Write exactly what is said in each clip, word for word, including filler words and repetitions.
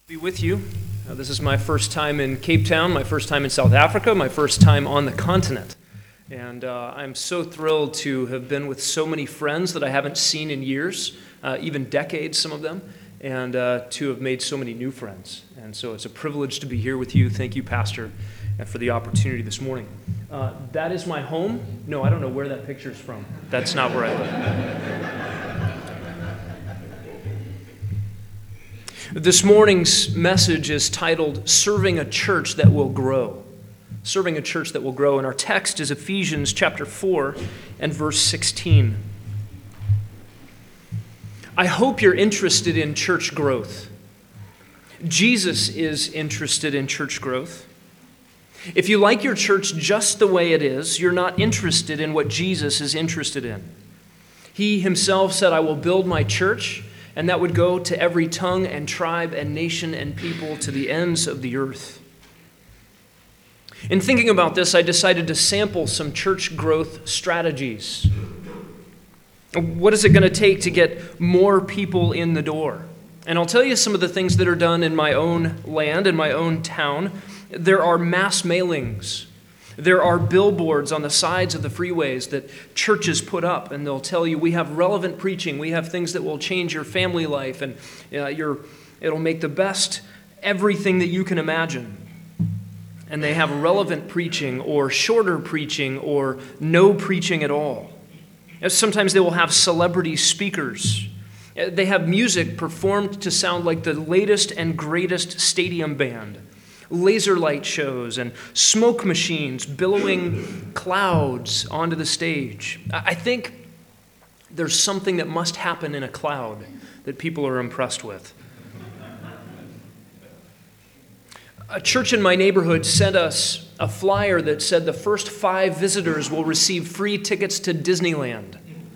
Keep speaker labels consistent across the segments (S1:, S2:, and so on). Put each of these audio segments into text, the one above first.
S1: Be with you. Uh, this is my first time in Cape Town, my first time in South Africa, my first time on the continent. And uh, I'm so thrilled to have been with so many friends that I haven't seen in years, uh, even decades, some of them, and uh, to have made so many new friends. And so it's a privilege to be here with you. Thank you, Pastor, uh, for the opportunity this morning. Uh, that is my home. No, I don't know where that picture is from. That's not where I live. This morning's message is titled, Serving a Church That Will Grow. Serving a Church That Will Grow. And our text is Ephesians chapter four and verse sixteen. I hope you're interested in church growth. Jesus is interested in church growth. If you like your church just the way it is, you're not interested in what Jesus is interested in. He himself said, I will build my church, and that would go to every tongue and tribe and nation and people to the ends of the earth. In thinking about this, I decided to sample some church growth strategies. What is it going to take to get more people in the door? And I'll tell you some of the things that are done in my own land, in my own town. There are mass mailings. There are billboards on the sides of the freeways that churches put up, and they'll tell you, we have relevant preaching, we have things that will change your family life, and uh, your, it'll make the best everything that you can imagine. And they have relevant preaching, or shorter preaching, or no preaching at all. Sometimes they will have celebrity speakers. They have music performed to sound like the latest and greatest stadium band. Laser light shows and smoke machines billowing clouds onto the stage. I think there's something that must happen in a cloud that people are impressed with. A church in my neighborhood sent us a flyer that said the first five visitors will receive free tickets to Disneyland.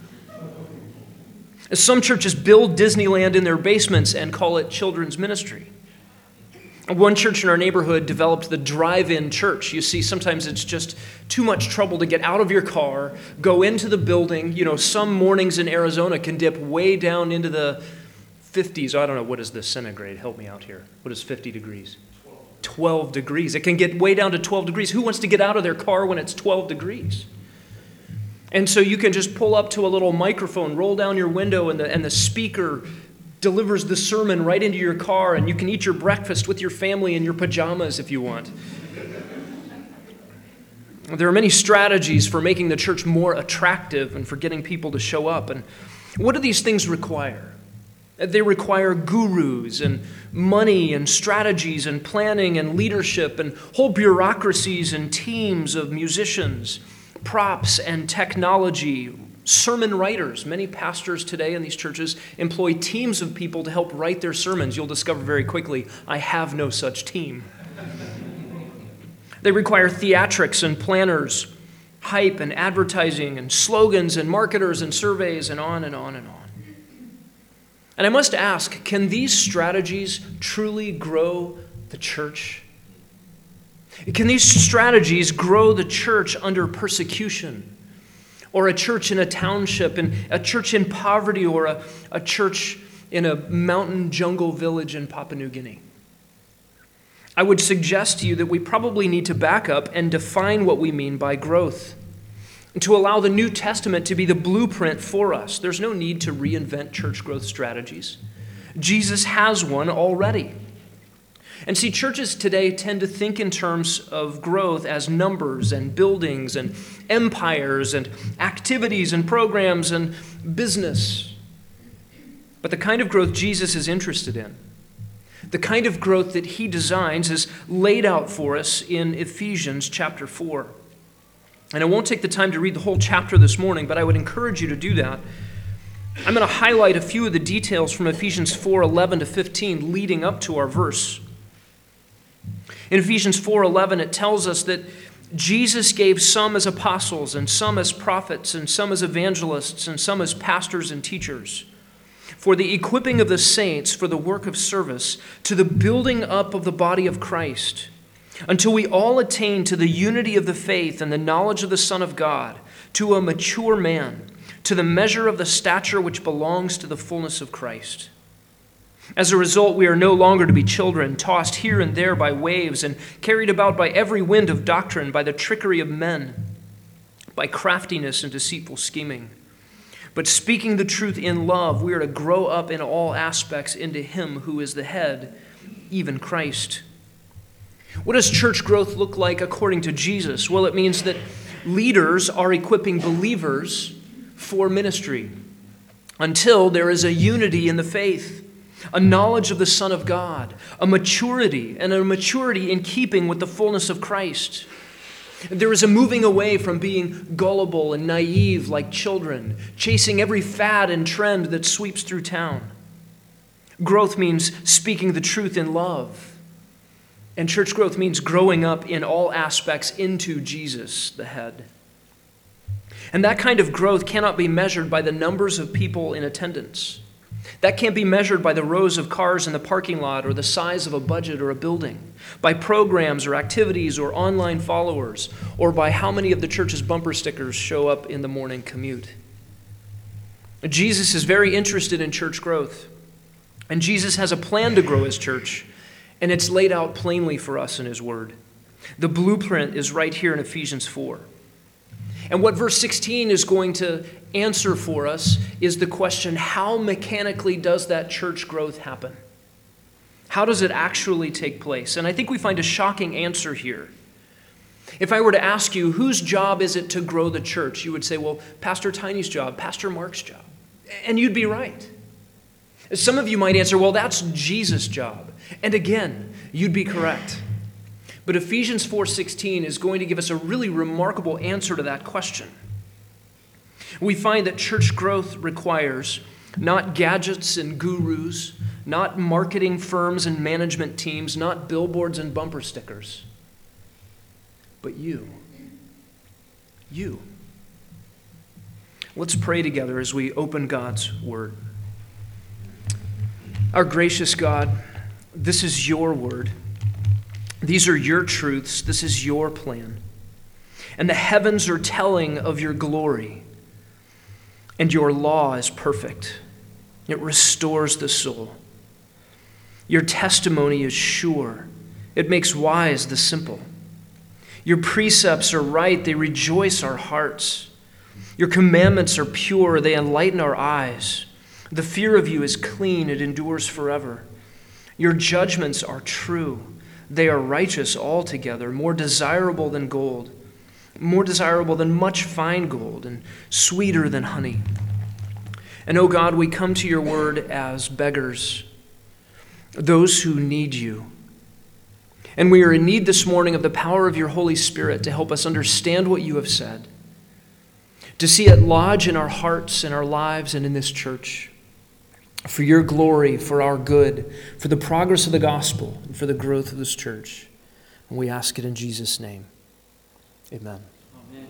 S1: Some churches build Disneyland in their basements and call it children's ministry. One church in our neighborhood developed the drive-in church. You see, sometimes it's just too much trouble to get out of your car, go into the building. You know, some mornings in Arizona can dip way down into the fifties. I don't know, what is the centigrade? Help me out here. What is fifty degrees? twelve degrees. It can get way down to twelve degrees. Who wants to get out of their car when it's twelve degrees? And so you can just pull up to a little microphone, roll down your window, and the, and the speaker delivers the sermon right into your car, and you can eat your breakfast with your family in your pajamas if you want. There are many strategies for making the church more attractive and for getting people to show up. And what do these things require? They require gurus and money and strategies and planning and leadership and whole bureaucracies and teams of musicians, props and technology, sermon writers. Many pastors today in these churches employ teams of people to help write their sermons. You'll discover very quickly, I have no such team. They require theatrics and planners, hype and advertising and slogans and marketers and surveys and on and on and on. And I must ask, can these strategies truly grow the church? Can these strategies grow the church under persecution? Or a church in a township, and a church in poverty, or a, a church in a mountain jungle village in Papua New Guinea? I would suggest to you that we probably need to back up and define what we mean by growth, and to allow the New Testament to be the blueprint for us. There's no need to reinvent church growth strategies. Jesus has one already. And see, churches today tend to think in terms of growth as numbers and buildings and empires and activities and programs and business. But the kind of growth Jesus is interested in, the kind of growth that he designs, is laid out for us in Ephesians chapter four. And I won't take the time to read the whole chapter this morning, but I would encourage you to do that. I'm going to highlight a few of the details from Ephesians four eleven to fifteen leading up to our verse. In Ephesians four eleven, it tells us that Jesus gave some as apostles, and some as prophets, and some as evangelists, and some as pastors and teachers, for the equipping of the saints for the work of service, to the building up of the body of Christ, until we all attain to the unity of the faith and the knowledge of the Son of God, to a mature man, to the measure of the stature which belongs to the fullness of Christ. As a result, we are no longer to be children, tossed here and there by waves and carried about by every wind of doctrine, by the trickery of men, by craftiness and deceitful scheming. But speaking the truth in love, we are to grow up in all aspects into Him who is the head, even Christ. What does church growth look like according to Jesus? Well, it means that leaders are equipping believers for ministry until there is a unity in the faith, a knowledge of the Son of God, a maturity, and a maturity in keeping with the fullness of Christ. There is a moving away from being gullible and naive like children, chasing every fad and trend that sweeps through town. Growth means speaking the truth in love. And church growth means growing up in all aspects into Jesus, the head. And that kind of growth cannot be measured by the numbers of people in attendance. That can't be measured by the rows of cars in the parking lot or the size of a budget or a building, by programs or activities or online followers, or by how many of the church's bumper stickers show up in the morning commute. Jesus is very interested in church growth, and Jesus has a plan to grow His church, and it's laid out plainly for us in His Word. The blueprint is right here in Ephesians four. And what verse sixteen is going to answer for us is the question, how mechanically does that church growth happen? How does it actually take place? And I think we find a shocking answer here. If I were to ask you, whose job is it to grow the church? You would say, well, Pastor Tiny's job, Pastor Mark's job. And you'd be right. Some of you might answer, well, that's Jesus' job. And again, you'd be correct. But Ephesians four sixteen is going to give us a really remarkable answer to that question. We find that church growth requires not gadgets and gurus, not marketing firms and management teams, not billboards and bumper stickers, but you. You. Let's pray together as we open God's Word. Our gracious God, this is your word. These are your truths. This is your plan. And the heavens are telling of your glory. And your law is perfect. It restores the soul. Your testimony is sure. It makes wise the simple. Your precepts are right. They rejoice our hearts. Your commandments are pure. They enlighten our eyes. The fear of you is clean. It endures forever. Your judgments are true. They are righteous altogether, more desirable than gold, more desirable than much fine gold, and sweeter than honey. And, oh God, we come to your word as beggars, those who need you. And we are in need this morning of the power of your Holy Spirit to help us understand what you have said, to see it lodge in our hearts, in our lives, and in this church, for your glory, for our good, for the progress of the gospel, and for the growth of this church. And we ask it in Jesus' name. Amen. Amen.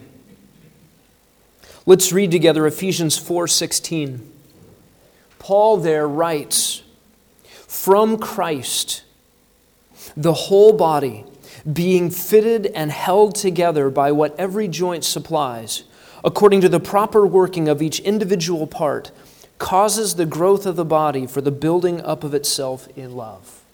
S1: Let's read together Ephesians four sixteen. Paul there writes, "From Christ, the whole body, being fitted and held together by what every joint supplies, according to the proper working of each individual part, causes the growth of the body for the building up of itself in love."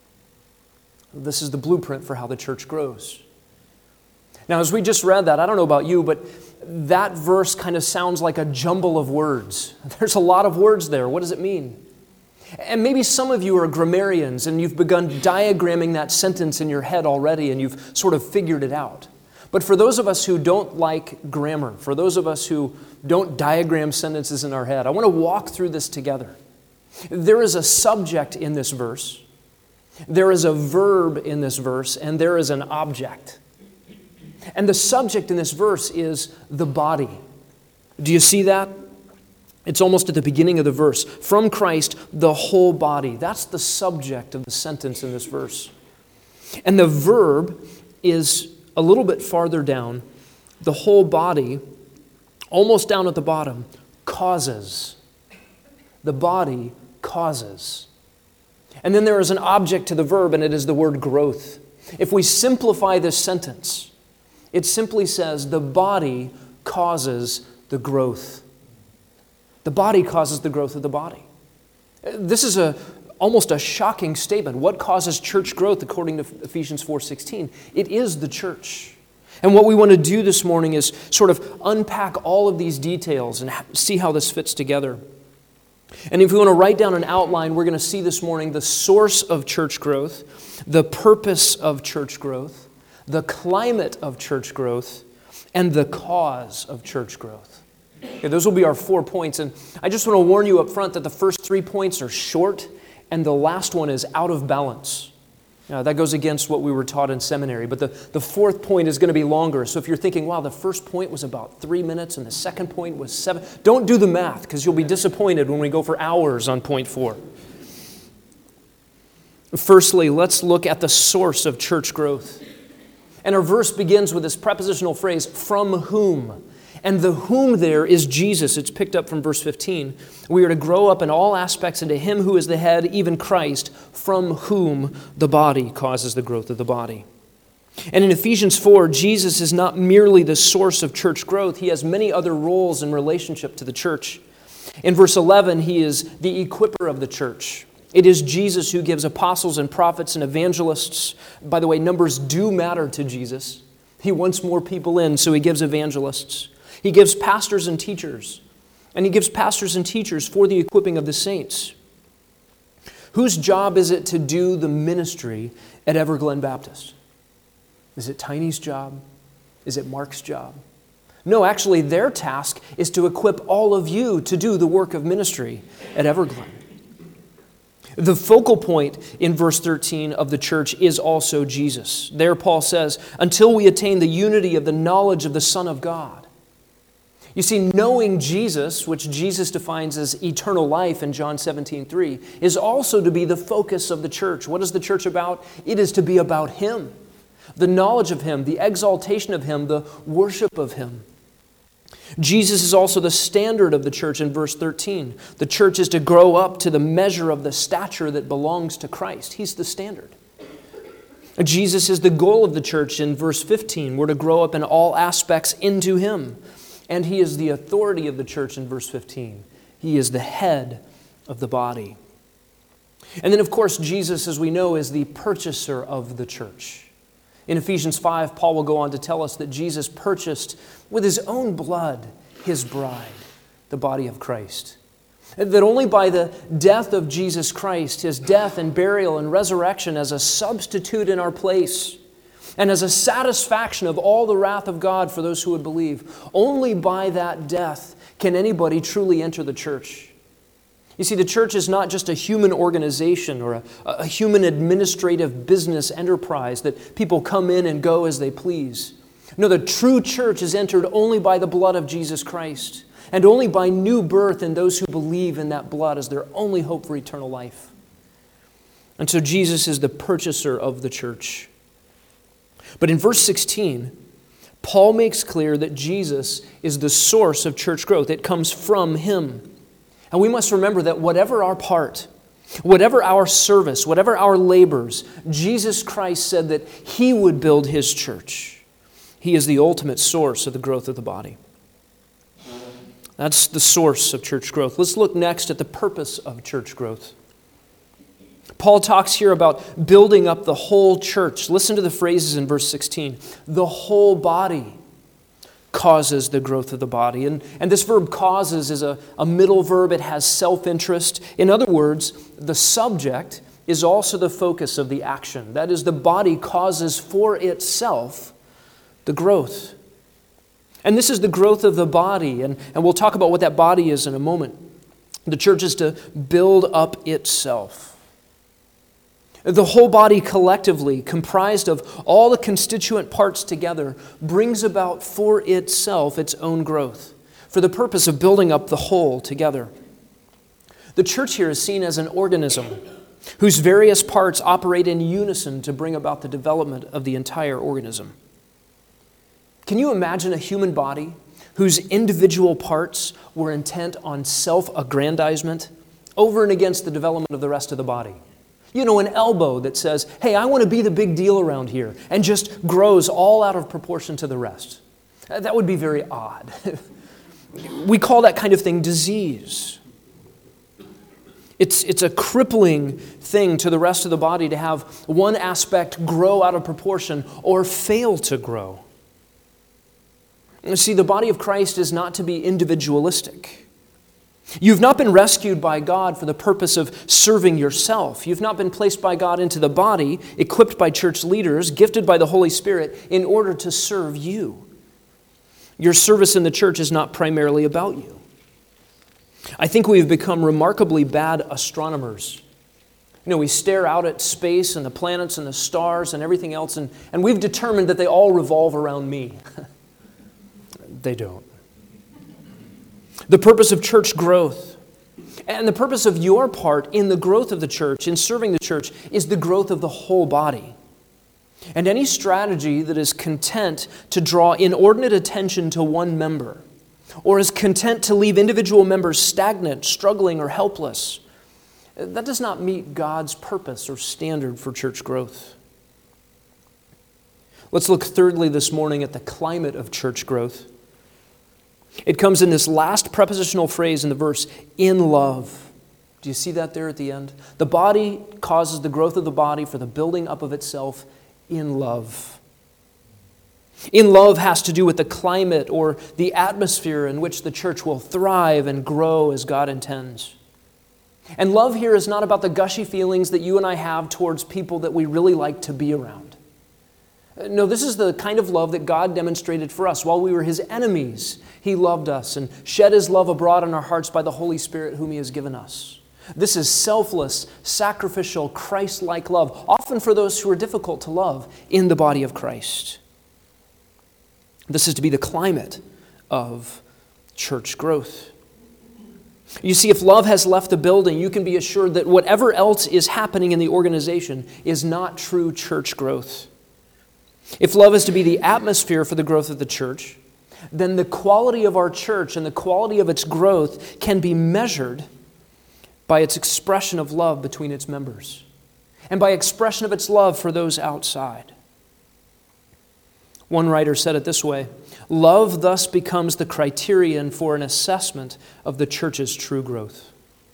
S1: This is the blueprint for how the church grows. Now, as we just read that, I don't know about you, but that verse kind of sounds like a jumble of words. There's a lot of words there. What does it mean? And maybe some of you are grammarians and you've begun diagramming that sentence in your head already and you've sort of figured it out. But for those of us who don't like grammar, for those of us who don't diagram sentences in our head, I want to walk through this together. There is a subject in this verse, there is a verb in this verse, and there is an object. And the subject in this verse is the body. Do you see that? It's almost at the beginning of the verse. From Christ, the whole body. That's the subject of the sentence in this verse. And the verb is a little bit farther down. The whole body, almost down at the bottom, causes. The body causes. And then there is an object to the verb, and it is the word growth. If we simplify this sentence, it simply says the body causes the growth. The body causes the growth of the body. This is a, almost a shocking statement. What causes church growth according to Ephesians four sixteen? It is the church. And what we want to do this morning is sort of unpack all of these details and see how this fits together. And if we want to write down an outline, we're going to see this morning the source of church growth, the purpose of church growth, the climate of church growth, and the cause of church growth. Okay, those will be our four points. And I just want to warn you up front that the first three points are short, and the last one is out of balance. Now, that goes against what we were taught in seminary, but the, the fourth point is going to be longer. So if you're thinking, wow, the first point was about three minutes and the second point was seven, don't do the math because you'll be disappointed when we go for hours on point four. Firstly, let's look at the source of church growth. And our verse begins with this prepositional phrase, from whom. And the whom there is Jesus. It's picked up from verse fifteen. We are to grow up in all aspects into Him who is the head, even Christ, from whom the body causes the growth of the body. And in Ephesians four, Jesus is not merely the source of church growth. He has many other roles in relationship to the church. In verse eleven, He is the equipper of the church. It is Jesus who gives apostles and prophets and evangelists. By the way, numbers do matter to Jesus. He wants more people in, so He gives evangelists. He gives pastors and teachers, and He gives pastors and teachers for the equipping of the saints. Whose job is it to do the ministry at Everglen Baptist? Is it Tiny's job? Is it Mark's job? No, actually, their task is to equip all of you to do the work of ministry at Everglen. The focal point in verse thirteen of the church is also Jesus. There Paul says, until we attain the unity of the knowledge of the Son of God. You see, knowing Jesus, which Jesus defines as eternal life in John seventeen three, is also to be the focus of the church. What is the church about? It is to be about Him, the knowledge of Him, the exaltation of Him, the worship of Him. Jesus is also the standard of the church in verse thirteen. The church is to grow up to the measure of the stature that belongs to Christ. He's the standard. Jesus is the goal of the church in verse fifteen. We're to grow up in all aspects into Him. And He is the authority of the church in verse fifteen. He is the head of the body. And then, of course, Jesus, as we know, is the purchaser of the church. In Ephesians five, Paul will go on to tell us that Jesus purchased with His own blood His bride, the body of Christ. That only by the death of Jesus Christ, His death and burial and resurrection as a substitute in our place, and as a satisfaction of all the wrath of God for those who would believe, only by that death can anybody truly enter the church. You see, the church is not just a human organization or a, a human administrative business enterprise that people come in and go as they please. No, the true church is entered only by the blood of Jesus Christ and only by new birth in those who believe in that blood as their only hope for eternal life. And so Jesus is the purchaser of the church. But in verse sixteen, Paul makes clear that Jesus is the source of church growth. It comes from Him. And we must remember that whatever our part, whatever our service, whatever our labors, Jesus Christ said that He would build His church. He is the ultimate source of the growth of the body. That's the source of church growth. Let's look next at the purpose of church growth. Paul talks here about building up the whole church. Listen to the phrases in verse sixteen. The whole body causes the growth of the body. And, and this verb causes is a, a middle verb. It has self-interest. In other words, the subject is also the focus of the action. That is, the body causes for itself the growth. And this is the growth of the body. And, and we'll talk about what that body is in a moment. The church is to build up itself. The whole body collectively, comprised of all the constituent parts together, brings about for itself its own growth, for the purpose of building up the whole together. The church here is seen as an organism whose various parts operate in unison to bring about the development of the entire organism. Can you imagine a human body whose individual parts were intent on self-aggrandizement over and against the development of the rest of the body? You know, an elbow that says, hey, I want to be the big deal around here, and just grows all out of proportion to the rest. That would be very odd. We call that kind of thing disease. It's, it's a crippling thing to the rest of the body to have one aspect grow out of proportion or fail to grow. You see, the body of Christ is not to be individualistic. You've not been rescued by God for the purpose of serving yourself. You've not been placed by God into the body, equipped by church leaders, gifted by the Holy Spirit, in order to serve you. Your service in the church is not primarily about you. I think we've become remarkably bad astronomers. You know, we stare out at space and the planets and the stars and everything else, and, and we've determined that they all revolve around me. They don't. The purpose of church growth and the purpose of your part in the growth of the church, in serving the church, is the growth of the whole body. And any strategy that is content to draw inordinate attention to one member, or is content to leave individual members stagnant, struggling, or helpless, that does not meet God's purpose or standard for church growth. Let's look thirdly this morning at the climate of church growth. It comes in this last prepositional phrase in the verse, in love. Do you see that there at the end? The body causes the growth of the body for the building up of itself in love. In love has to do with the climate or the atmosphere in which the church will thrive and grow as God intends. And love here is not about the gushy feelings that you and I have towards people that we really like to be around. No, this is the kind of love that God demonstrated for us. While we were His enemies, He loved us and shed His love abroad in our hearts by the Holy Spirit whom He has given us. This is selfless, sacrificial, Christ-like love, often for those who are difficult to love in the body of Christ. This is to be the climate of church growth. You see, if love has left the building, you can be assured that whatever else is happening in the organization is not true church growth. If love is to be the atmosphere for the growth of the church, then the quality of our church and the quality of its growth can be measured by its expression of love between its members and by expression of its love for those outside. One writer said it this way, love thus becomes the criterion for an assessment of the church's true growth.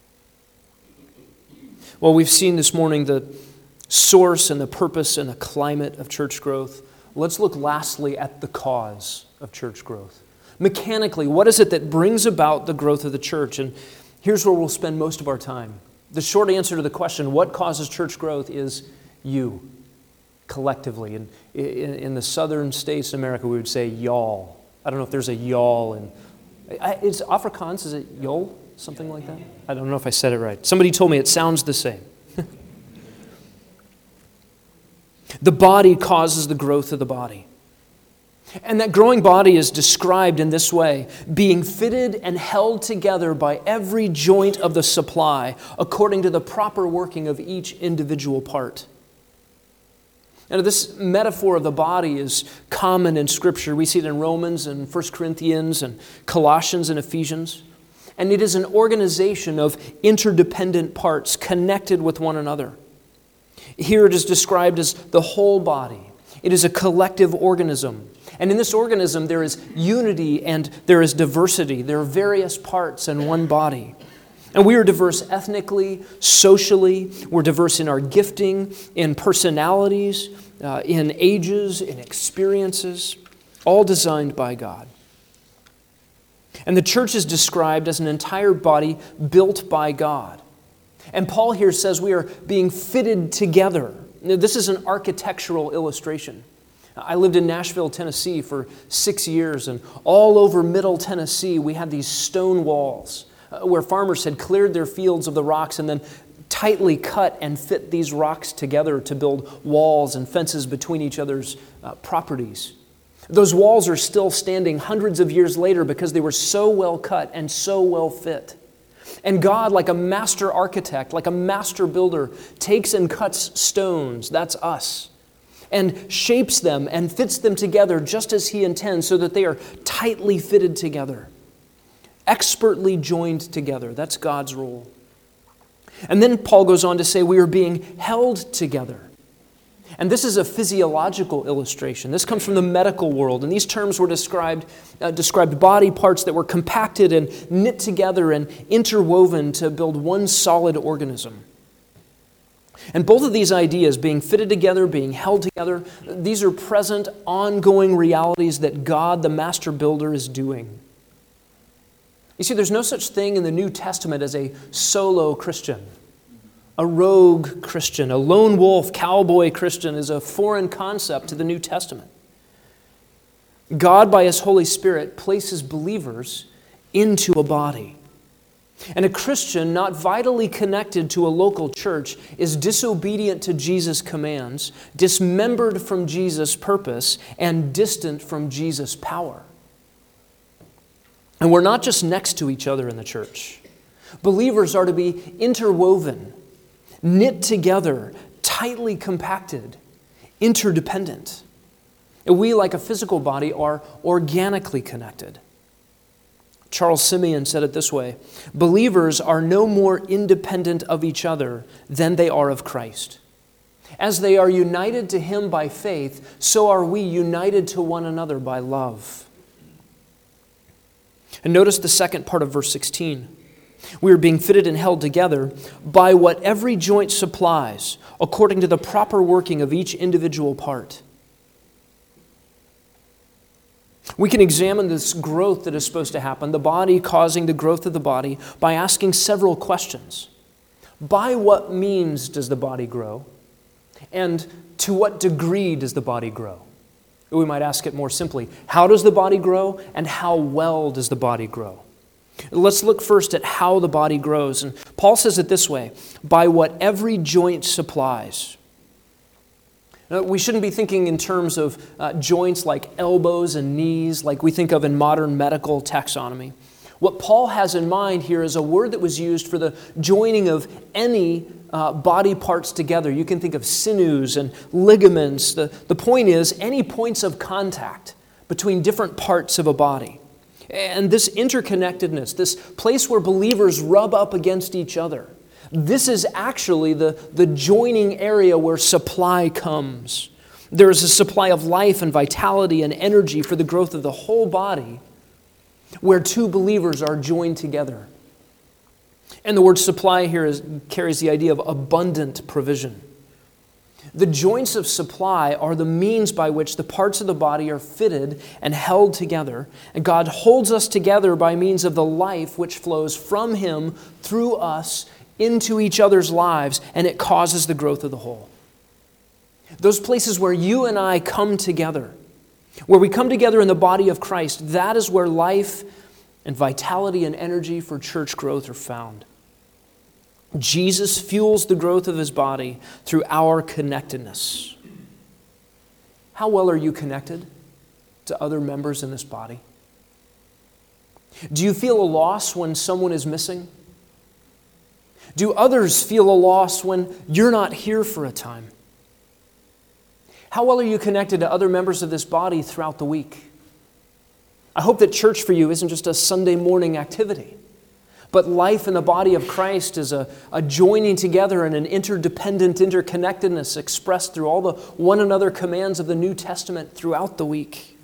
S1: Well, we've seen this morning the source and the purpose and the climate of church growth. Let's look lastly at the cause of church growth. Mechanically, what is it that brings about the growth of the church? And here's where we'll spend most of our time. The short answer to the question, what causes church growth, is you, collectively. And in, in the southern states in America, we would say y'all. I don't know if there's a y'all in, is Afrikaans, is it y'all? Something like that? I don't know if I said it right. Somebody told me it sounds the same. The body causes the growth of the body. And that growing body is described in this way, being fitted and held together by every joint of the supply according to the proper working of each individual part. And this metaphor of the body is common in Scripture. We see it in Romans and First Corinthians and Colossians and Ephesians. And it is an organization of interdependent parts connected with one another. Here it is described as the whole body. It is a collective organism. And in this organism there is unity and there is diversity. There are various parts in one body. And we are diverse ethnically, socially. We're diverse in our gifting, in personalities, uh, in ages, in experiences, all designed by God. And the church is described as an entire body built by God. And Paul here says we are being fitted together. Now, this is an architectural illustration. I lived in Nashville, Tennessee for six years, and all over Middle Tennessee we had these stone walls uh, where farmers had cleared their fields of the rocks and then tightly cut and fit these rocks together to build walls and fences between each other's uh, properties. Those walls are still standing hundreds of years later because they were so well cut and so well fit. And God, like a master architect, like a master builder, takes and cuts stones, that's us, and shapes them and fits them together just as He intends so that they are tightly fitted together, expertly joined together. That's God's role. And then Paul goes on to say we are being held together. And this is a physiological illustration. This comes from the medical world, and these terms were described, uh, described body parts that were compacted and knit together and interwoven to build one solid organism. And both of these ideas, being fitted together, being held together, these are present, ongoing realities that God, the master builder, is doing. You see, there's no such thing in the New Testament as a solo Christian. A rogue Christian, a lone wolf, cowboy Christian is a foreign concept to the New Testament. God, by His Holy Spirit, places believers into a body. And a Christian not vitally connected to a local church is disobedient to Jesus' commands, dismembered from Jesus' purpose, and distant from Jesus' power. And we're not just next to each other in the church. Believers are to be interwoven, knit together, tightly compacted, interdependent. And we, like a physical body, are organically connected. Charles Simeon said it this way: believers are no more independent of each other than they are of Christ. As they are united to Him by faith, so are we united to one another by love. And notice the second part of verse sixteen. We are being fitted and held together by what every joint supplies, according to the proper working of each individual part. We can examine this growth that is supposed to happen, the body causing the growth of the body, by asking several questions. By what means does the body grow? And to what degree does the body grow? We might ask it more simply: how does the body grow, and how well does the body grow? Let's look first at how the body grows. And Paul says it this way: by what every joint supplies. Now, we shouldn't be thinking in terms of uh, joints like elbows and knees, like we think of in modern medical taxonomy. What Paul has in mind here is a word that was used for the joining of any uh, body parts together. You can think of sinews and ligaments. The, the point is, any points of contact between different parts of a body. And this interconnectedness, this place where believers rub up against each other, this is actually the, the joining area where supply comes. There is a supply of life and vitality and energy for the growth of the whole body where two believers are joined together. And the word supply here is, carries the idea of abundant provision. The joints of supply are the means by which the parts of the body are fitted and held together. And God holds us together by means of the life which flows from Him through us into each other's lives, and it causes the growth of the whole. Those places where you and I come together, where we come together in the body of Christ, that is where life and vitality and energy for church growth are found. Jesus fuels the growth of His body through our connectedness. How well are you connected to other members in this body? Do you feel a loss when someone is missing? Do others feel a loss when you're not here for a time? How well are you connected to other members of this body throughout the week? I hope that church for you isn't just a Sunday morning activity, but life in the body of Christ is a, a joining together and an interdependent interconnectedness expressed through all the one another commands of the New Testament throughout the week.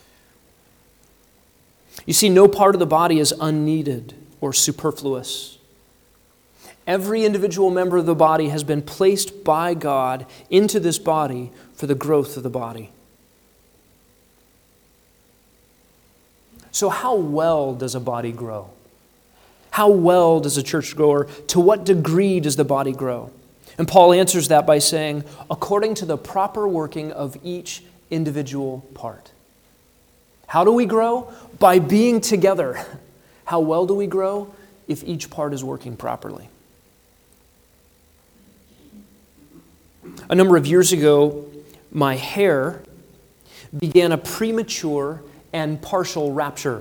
S1: You see, no part of the body is unneeded or superfluous. Every individual member of the body has been placed by God into this body for the growth of the body. So how well does a body grow? How well does a church grow, or to what degree does the body grow? And Paul answers that by saying, according to the proper working of each individual part. How do we grow? By being together. How well do we grow? If each part is working properly. A number of years ago, my hair began a premature and partial rapture.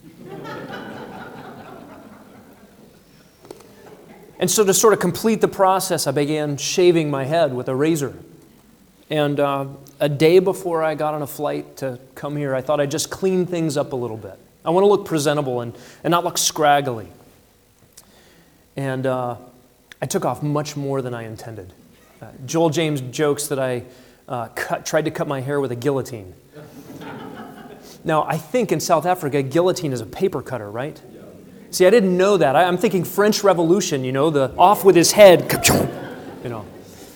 S1: And so to sort of complete the process, I began shaving my head with a razor. And uh, a day before I got on a flight to come here, I thought I'd just clean things up a little bit. I want to look presentable and, and not look scraggly. And uh, I took off much more than I intended. Uh, Joel James jokes that I uh, cut, tried to cut my hair with a guillotine. Now, I think in South Africa, a guillotine is a paper cutter, right? See, I didn't know that. I, I'm thinking French Revolution, you know, the off with his head, you know.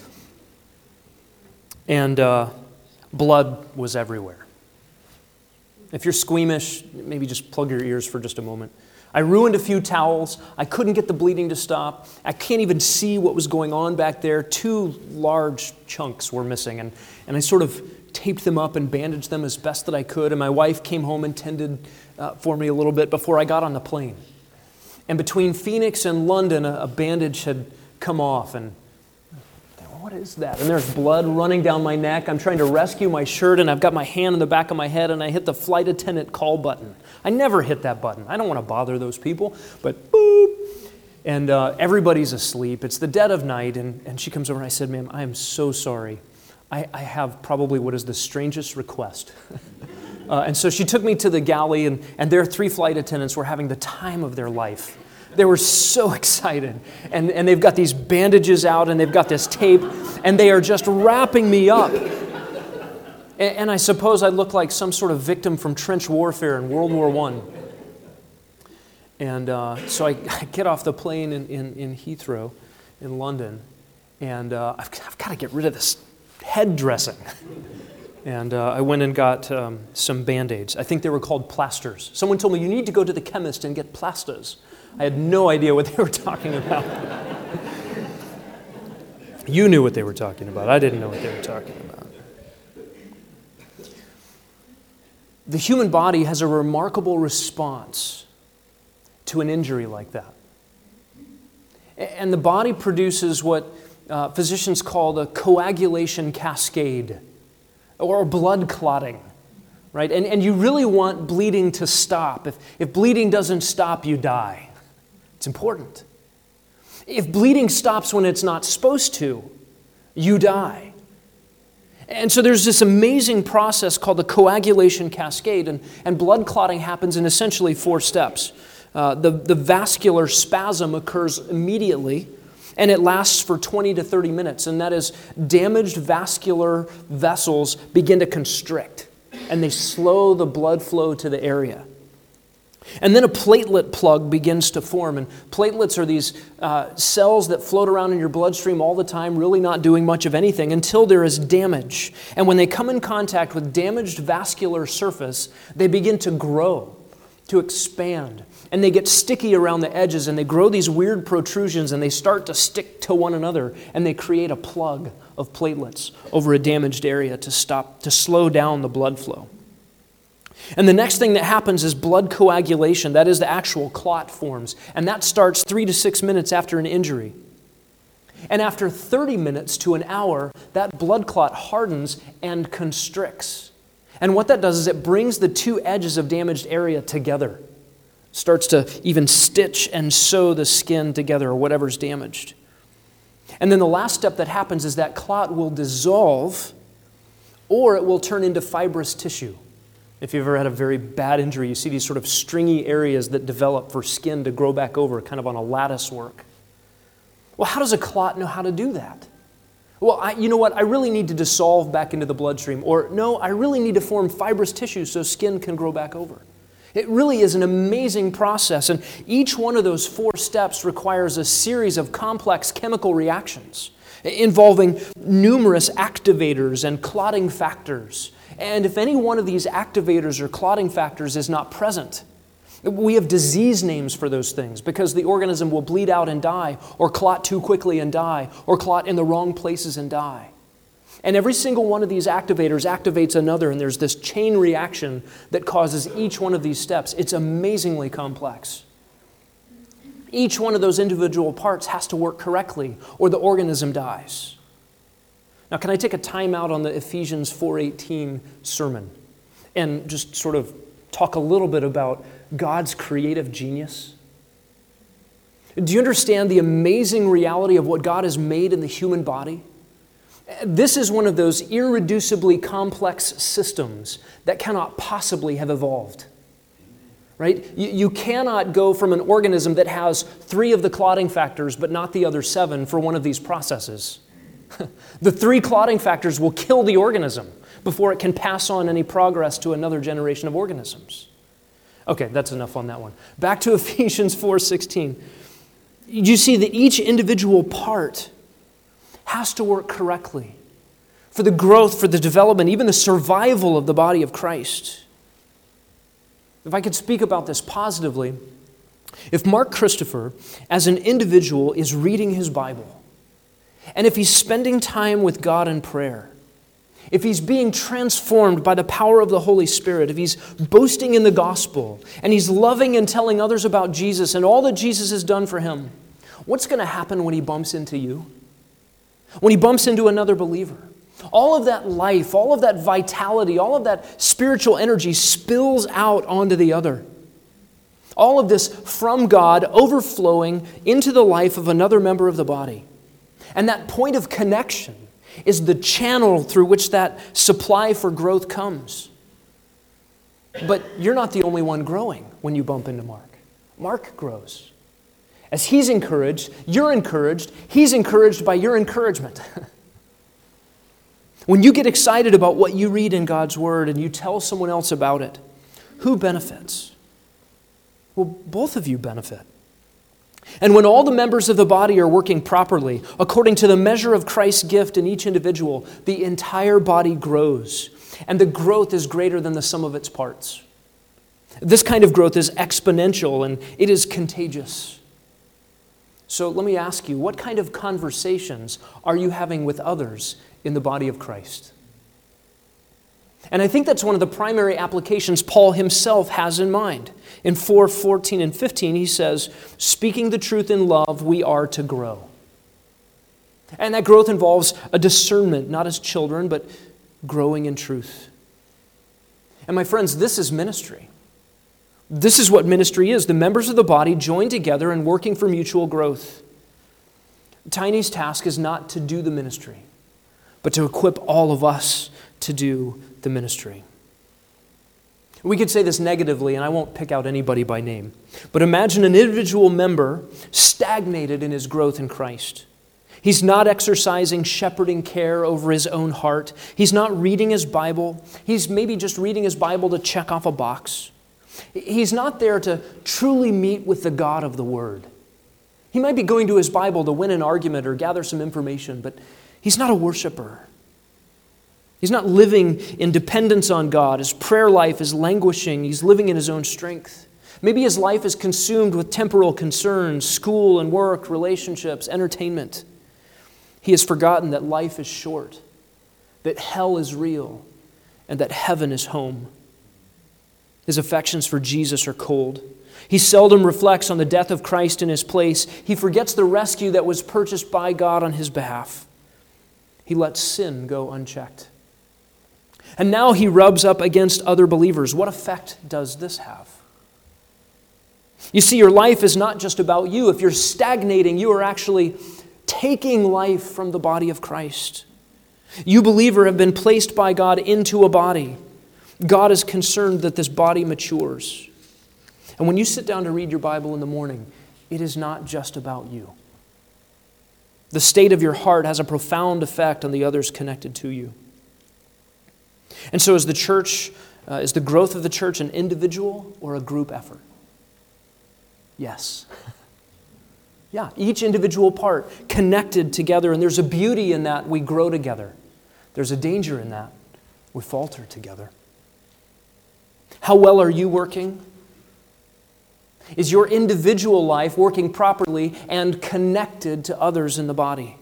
S1: And uh, blood was everywhere. If you're squeamish, maybe just plug your ears for just a moment. I ruined a few towels. I couldn't get the bleeding to stop. I can't even see what was going on back there. Two large chunks were missing, and, and I sort of taped them up and bandaged them as best that I could, and my wife came home and tended uh, for me a little bit before I got on the plane. And between Phoenix and London, a, a bandage had come off, and what is that? And there's blood running down my neck. I'm trying to rescue my shirt, and I've got my hand in the back of my head, and I hit the flight attendant call button. I never hit that button. I don't want to bother those people, but boop. And uh, everybody's asleep. It's the dead of night, and, and she comes over, and I said, ma'am, I am so sorry. I, I have probably what is the strangest request. uh, and so she took me to the galley, and, and their three flight attendants were having the time of their life. They were so excited, and, and they've got these bandages out, and they've got this tape, and they are just wrapping me up. And, and I suppose I look like some sort of victim from trench warfare in World War One. And uh, so I, I get off the plane in, in, in Heathrow in London, and uh, I've, I've got to get rid of this head dressing. And uh, I went and got um, some Band-Aids. I think they were called plasters. Someone told me, you need to go to the chemist and get plasters. I had no idea what they were talking about. You knew what they were talking about. I didn't know what they were talking about. The human body has a remarkable response to an injury like that. And the body produces what uh, physicians call the coagulation cascade, or blood clotting. Right? And, and you really want bleeding to stop. If, if bleeding doesn't stop, you die. It's important. If bleeding stops when it's not supposed to, you die. And so there's this amazing process called the coagulation cascade, and, and blood clotting happens in essentially four steps. Uh, the, the vascular spasm occurs immediately, and it lasts for twenty to thirty minutes, and that is damaged vascular vessels begin to constrict, and they slow the blood flow to the area. And then a platelet plug begins to form, and platelets are these uh, cells that float around in your bloodstream all the time, really not doing much of anything until there is damage. And when they come in contact with damaged vascular surface, they begin to grow, to expand, and they get sticky around the edges, and they grow these weird protrusions, and they start to stick to one another, and they create a plug of platelets over a damaged area to stop, to slow down the blood flow. And the next thing that happens is blood coagulation. That is, the actual clot forms. And that starts three to six minutes after an injury. And after thirty minutes to an hour, that blood clot hardens and constricts. And what that does is it brings the two edges of damaged area together. Starts to even stitch and sew the skin together, or whatever's damaged. And then the last step that happens is that clot will dissolve, or it will turn into fibrous tissue. If you've ever had a very bad injury, you see these sort of stringy areas that develop for skin to grow back over, kind of on a lattice work. Well, how does a clot know how to do that? Well, I, you know what? I really need to dissolve back into the bloodstream. Or, no, I really need to form fibrous tissue so skin can grow back over. It really is an amazing process, and each one of those four steps requires a series of complex chemical reactions involving numerous activators and clotting factors. And if any one of these activators or clotting factors is not present, we have disease names for those things because the organism will bleed out and die, or clot too quickly and die, or clot in the wrong places and die. And every single one of these activators activates another, and there's this chain reaction that causes each one of these steps. It's amazingly complex. Each one of those individual parts has to work correctly, or the organism dies. Now, can I take a time out on the Ephesians four eighteen sermon and just sort of talk a little bit about God's creative genius? Do you understand the amazing reality of what God has made in the human body? This is one of those irreducibly complex systems that cannot possibly have evolved. Right? You, you cannot go from an organism that has three of the clotting factors but not the other seven for one of these processes. The three clotting factors will kill the organism before it can pass on any progress to another generation of organisms. Okay, that's enough on that one. Back to Ephesians four sixteen. You see that each individual part has to work correctly for the growth, for the development, even the survival of the body of Christ. If I could speak about this positively, if Mark Christopher, as an individual, is reading his Bible, and if he's spending time with God in prayer, if he's being transformed by the power of the Holy Spirit, if he's boasting in the gospel, and he's loving and telling others about Jesus and all that Jesus has done for him, what's going to happen when he bumps into you? When he bumps into another believer? All of that life, all of that vitality, all of that spiritual energy spills out onto the other. All of this from God overflowing into the life of another member of the body. And that point of connection is the channel through which that supply for growth comes. But you're not the only one growing when you bump into Mark. Mark grows. As he's encouraged, you're encouraged, he's encouraged by your encouragement. When you get excited about what you read in God's Word and you tell someone else about it, who benefits? Well, both of you benefit. And when all the members of the body are working properly, according to the measure of Christ's gift in each individual, the entire body grows. And the growth is greater than the sum of its parts. This kind of growth is exponential and it is contagious. So let me ask you, what kind of conversations are you having with others in the body of Christ? And I think that's one of the primary applications Paul himself has in mind. In four fourteen and fifteen, he says, speaking the truth in love, we are to grow. And that growth involves a discernment, not as children, but growing in truth. And my friends, this is ministry. This is what ministry is. The members of the body join together and working for mutual growth. Tiny's task is not to do the ministry, but to equip all of us to do the ministry. We could say this negatively, and I won't pick out anybody by name, but imagine an individual member stagnated in his growth in Christ. He's not exercising shepherding care over his own heart. He's not reading his Bible. He's maybe just reading his Bible to check off a box. He's not there to truly meet with the God of the Word. He might be going to his Bible to win an argument or gather some information, but he's not a worshiper. He's not living in dependence on God. His prayer life is languishing. He's living in his own strength. Maybe his life is consumed with temporal concerns, school and work, relationships, entertainment. He has forgotten that life is short, that hell is real, and that heaven is home. His affections for Jesus are cold. He seldom reflects on the death of Christ in his place. He forgets the rescue that was purchased by God on his behalf. He lets sin go unchecked. And now he rubs up against other believers. What effect does this have? You see, your life is not just about you. If you're stagnating, you are actually taking life from the body of Christ. You, believer, have been placed by God into a body. God is concerned that this body matures. And when you sit down to read your Bible in the morning, it is not just about you. The state of your heart has a profound effect on the others connected to you. And so is the church, uh, is the growth of the church an individual or a group effort? Yes. Yeah, each individual part connected together, and there's a beauty in that we grow together. There's a danger in that we falter together. How well are you working? Is your individual life working properly and connected to others in the body?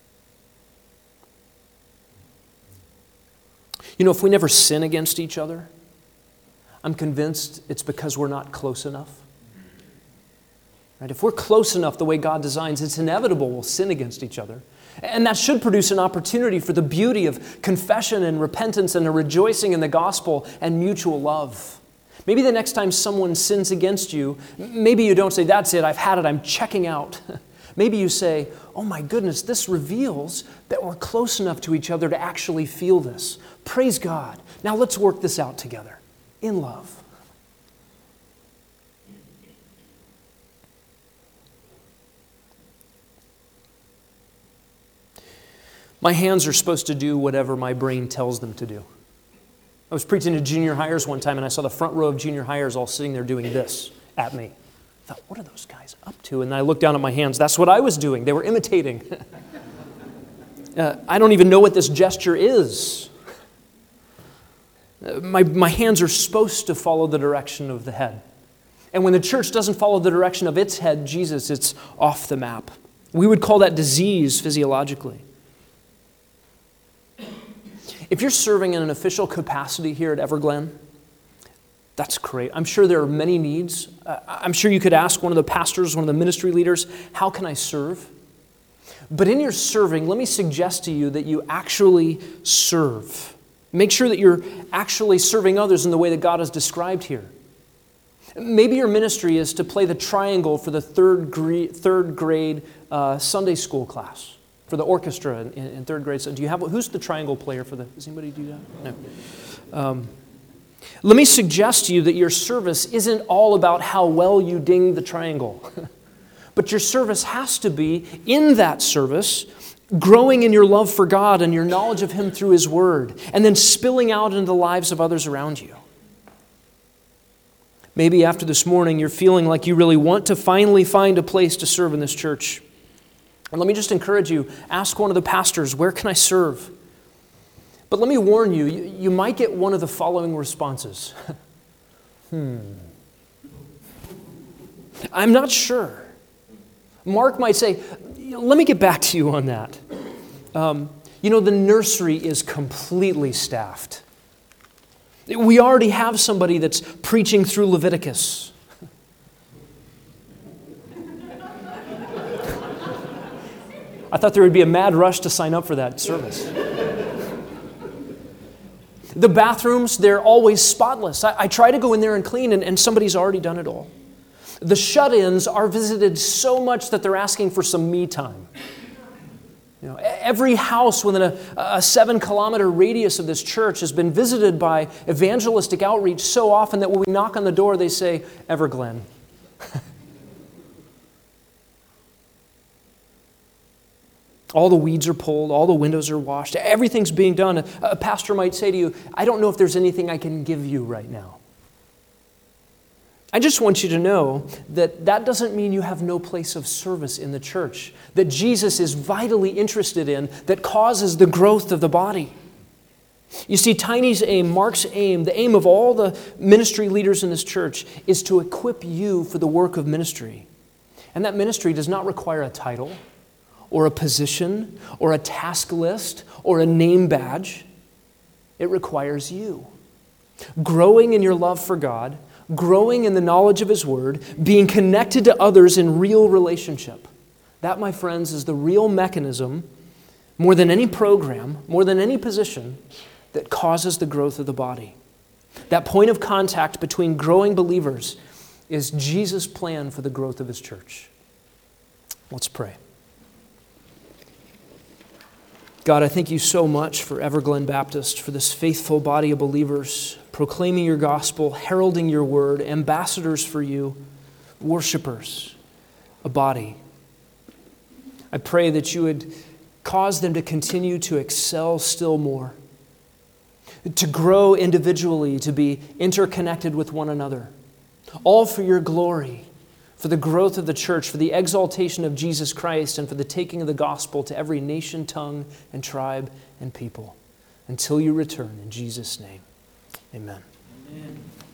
S1: You know, if we never sin against each other, I'm convinced it's because we're not close enough. Right? If we're close enough the way God designs, it's inevitable we'll sin against each other. And that should produce an opportunity for the beauty of confession and repentance and a rejoicing in the gospel and mutual love. Maybe the next time someone sins against you, maybe you don't say, that's it, I've had it, I'm checking out. Maybe you say, oh my goodness, this reveals that we're close enough to each other to actually feel this. Praise God. Now let's work this out together in love. My hands are supposed to do whatever my brain tells them to do. I was preaching to junior hires one time, and I saw the front row of junior hires all sitting there doing this at me. I thought, what are those guys up to? And then I looked down at my hands. That's what I was doing. They were imitating. uh, I don't even know what this gesture is. Uh, my, my hands are supposed to follow the direction of the head. And when the church doesn't follow the direction of its head, Jesus, it's off the map. We would call that disease physiologically. If you're serving in an official capacity here at Everglen, that's great. I'm sure there are many needs. Uh, I'm sure you could ask one of the pastors, one of the ministry leaders, how can I serve? But in your serving, let me suggest to you that you actually serve. Make sure that you're actually serving others in the way that God has described here. Maybe your ministry is to play the triangle for the third grade, third grade uh, Sunday school class, for the orchestra in, in third grade. So do you have, who's the triangle player for the, does anybody do that? No. Um, let me suggest to you that your service isn't all about how well you ding the triangle. But your service has to be, in that service, growing in your love for God and your knowledge of Him through His Word, and then spilling out into the lives of others around you. Maybe after this morning, you're feeling like you really want to finally find a place to serve in this church. And let me just encourage you, ask one of the pastors, where can I serve? But let me warn you, you, you might get one of the following responses. hmm. I'm not sure. Mark might say, let me get back to you on that. Um, you know, the nursery is completely staffed. We already have somebody that's preaching through Leviticus. I thought there would be a mad rush to sign up for that service. The bathrooms, they're always spotless. I, I try to go in there and clean, and, and somebody's already done it all. The shut-ins are visited so much that they're asking for some me time. You know, every house within a, a seven-kilometer radius of this church has been visited by evangelistic outreach so often that when we knock on the door, they say, Everglen. All the weeds are pulled, all the windows are washed, everything's being done. A, a pastor might say to you, I don't know if there's anything I can give you right now. I just want you to know that that doesn't mean you have no place of service in the church that Jesus is vitally interested in, that causes the growth of the body. You see, Tiny's aim, Mark's aim, the aim of all the ministry leaders in this church is to equip you for the work of ministry. And that ministry does not require a title or a position or a task list or a name badge. It requires you. Growing in your love for God, growing in the knowledge of His Word, being connected to others in real relationship. That, my friends, is the real mechanism, more than any program, more than any position, that causes the growth of the body. That point of contact between growing believers is Jesus' plan for the growth of His church. Let's pray. God, I thank You so much for Everglen Baptist, for this faithful body of believers, proclaiming Your gospel, heralding Your word, ambassadors for You, worshipers, a body. I pray that You would cause them to continue to excel still more, to grow individually, to be interconnected with one another, all for Your glory, for the growth of the church, for the exaltation of Jesus Christ, and for the taking of the gospel to every nation, tongue, and tribe and people, until You return, in Jesus' name. Amen. Amen.